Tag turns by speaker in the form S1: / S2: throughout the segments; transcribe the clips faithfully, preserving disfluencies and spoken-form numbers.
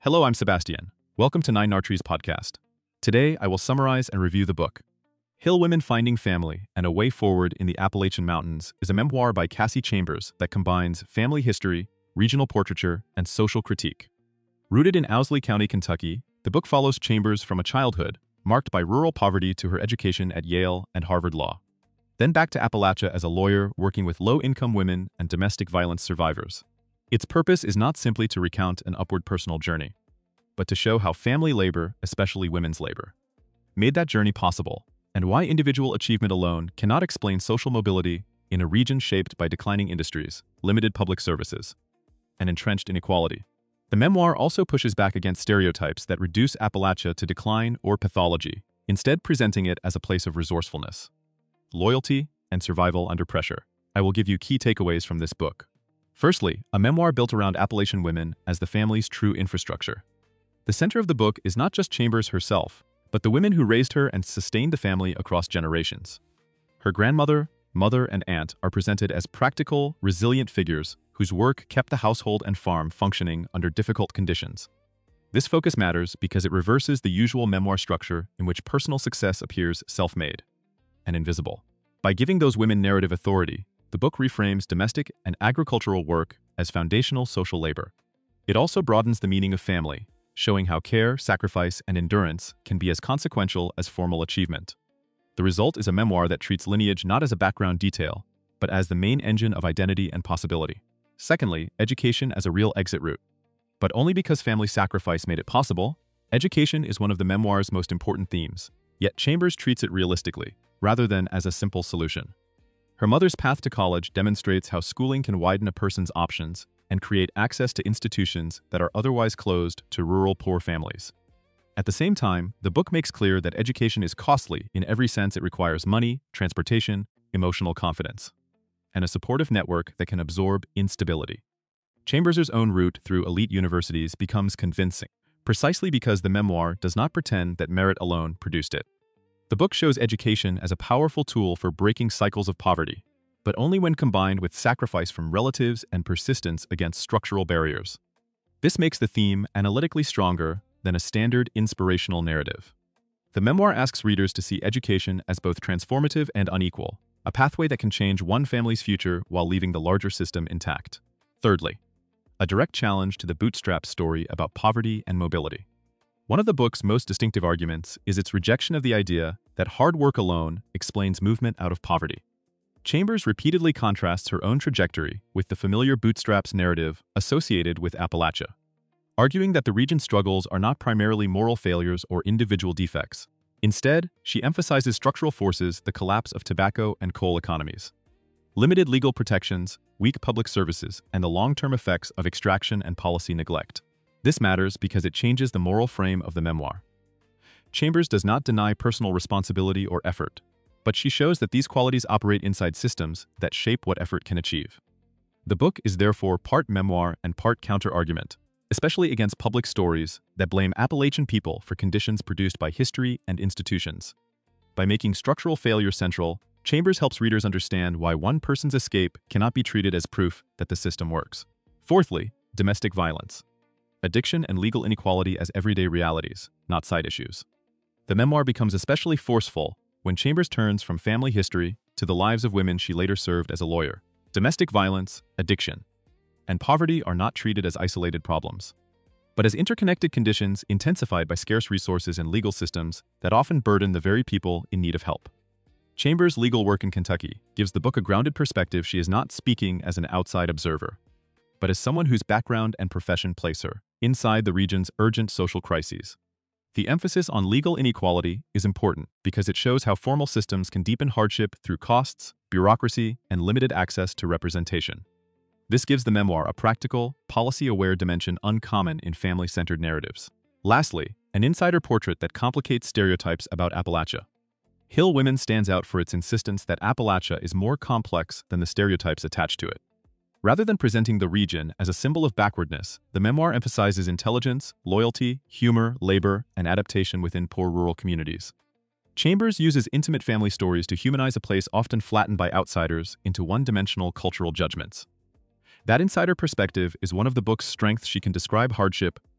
S1: Hello, I'm Sebastian. Welcome to Nine Nartrees podcast. Today, I will summarize and review the book. Hill Women Finding Family and a Way Forward in the Appalachian Mountains is a memoir by Cassie Chambers that combines family history, regional portraiture, and social critique. Rooted in Owsley County, Kentucky, the book follows Chambers from a childhood marked by rural poverty to her education at Yale and Harvard Law. Then back to Appalachia as a lawyer working with low-income women and domestic violence survivors. Its purpose is not simply to recount an upward personal journey, but to show how family labor, especially women's labor, made that journey possible, and why individual achievement alone cannot explain social mobility in a region shaped by declining industries, limited public services, and entrenched inequality. The memoir also pushes back against stereotypes that reduce Appalachia to decline or pathology, instead presenting it as a place of resourcefulness, loyalty, and survival under pressure. I will give you key takeaways from this book. Firstly, a memoir built around Appalachian women as the family's true infrastructure. The center of the book is not just Chambers herself, but the women who raised her and sustained the family across generations. Her grandmother, mother, and aunt are presented as practical, resilient figures whose work kept the household and farm functioning under difficult conditions. This focus matters because it reverses the usual memoir structure in which personal success appears self-made and invisible. By giving those women narrative authority, the book reframes domestic and agricultural work as foundational social labor. It also broadens the meaning of family, showing how care, sacrifice, and endurance can be as consequential as formal achievement. The result is a memoir that treats lineage not as a background detail, but as the main engine of identity and possibility. Secondly, education as a real exit route. But only because family sacrifice made it possible, education is one of the memoir's most important themes, yet Chambers treats it realistically, rather than as a simple solution. Her mother's path to college demonstrates how schooling can widen a person's options and create access to institutions that are otherwise closed to rural poor families. At the same time, the book makes clear that education is costly in every sense. It requires money, transportation, emotional confidence, and a supportive network that can absorb instability. Chambers' own route through elite universities becomes convincing, precisely because the memoir does not pretend that merit alone produced it. The book shows education as a powerful tool for breaking cycles of poverty, but only when combined with sacrifice from relatives and persistence against structural barriers. This makes the theme analytically stronger than a standard inspirational narrative. The memoir asks readers to see education as both transformative and unequal, a pathway that can change one family's future while leaving the larger system intact. Thirdly, a direct challenge to the bootstrap story about poverty and mobility. One of the book's most distinctive arguments is its rejection of the idea that hard work alone explains movement out of poverty. Chambers repeatedly contrasts her own trajectory with the familiar bootstraps narrative associated with Appalachia, arguing that the region's struggles are not primarily moral failures or individual defects. Instead, she emphasizes structural forces: the collapse of tobacco and coal economies, limited legal protections, weak public services, and the long-term effects of extraction and policy neglect. This matters because it changes the moral frame of the memoir. Chambers does not deny personal responsibility or effort, but she shows that these qualities operate inside systems that shape what effort can achieve. The book is therefore part memoir and part counter-argument, especially against public stories that blame Appalachian people for conditions produced by history and institutions. By making structural failure central, Chambers helps readers understand why one person's escape cannot be treated as proof that the system works. Fourthly, domestic violence. Addiction and legal inequality as everyday realities, not side issues. The memoir becomes especially forceful when Chambers turns from family history to the lives of women she later served as a lawyer. Domestic violence, addiction, and poverty are not treated as isolated problems, but as interconnected conditions intensified by scarce resources and legal systems that often burden the very people in need of help. Chambers' legal work in Kentucky gives the book a grounded perspective. She is not speaking as an outside observer, but as someone whose background and profession place her inside the region's urgent social crises. The emphasis on legal inequality is important because it shows how formal systems can deepen hardship through costs, bureaucracy, and limited access to representation. This gives the memoir a practical, policy-aware dimension uncommon in family-centered narratives. Lastly, an insider portrait that complicates stereotypes about Appalachia. Hill Women stands out for its insistence that Appalachia is more complex than the stereotypes attached to it. Rather than presenting the region as a symbol of backwardness, the memoir emphasizes intelligence, loyalty, humor, labor, and adaptation within poor rural communities. Chambers uses intimate family stories to humanize a place often flattened by outsiders into one-dimensional cultural judgments. That insider perspective is one of the book's strengths. She can describe hardship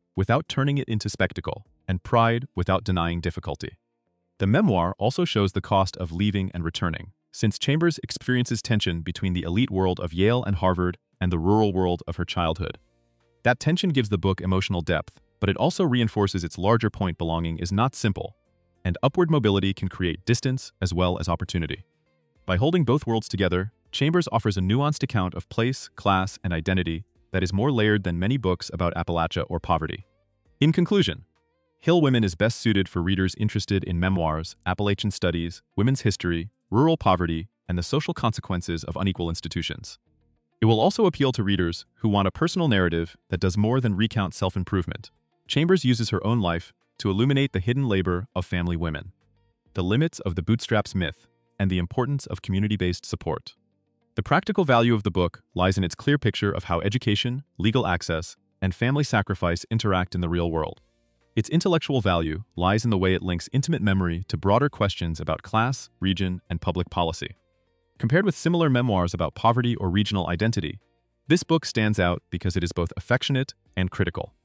S1: without turning it into spectacle, and pride without denying difficulty. The memoir also shows the cost of leaving and returning, since Chambers experiences tension between the elite world of Yale and Harvard and the rural world of her childhood. That tension gives the book emotional depth, but it also reinforces its larger point: belonging is not simple, and upward mobility can create distance as well as opportunity. By holding both worlds together, Chambers offers a nuanced account of place, class, and identity that is more layered than many books about Appalachia or poverty. In conclusion, Hill Women is best suited for readers interested in memoirs, Appalachian studies, women's history, rural poverty, and the social consequences of unequal institutions. It will also appeal to readers who want a personal narrative that does more than recount self-improvement. Chambers uses her own life to illuminate the hidden labor of family women, the limits of the bootstraps myth, and the importance of community-based support. The practical value of the book lies in its clear picture of how education, legal access, and family sacrifice interact in the real world. Its intellectual value lies in the way it links intimate memory to broader questions about class, region, and public policy. Compared with similar memoirs about poverty or regional identity, this book stands out because it is both affectionate and critical.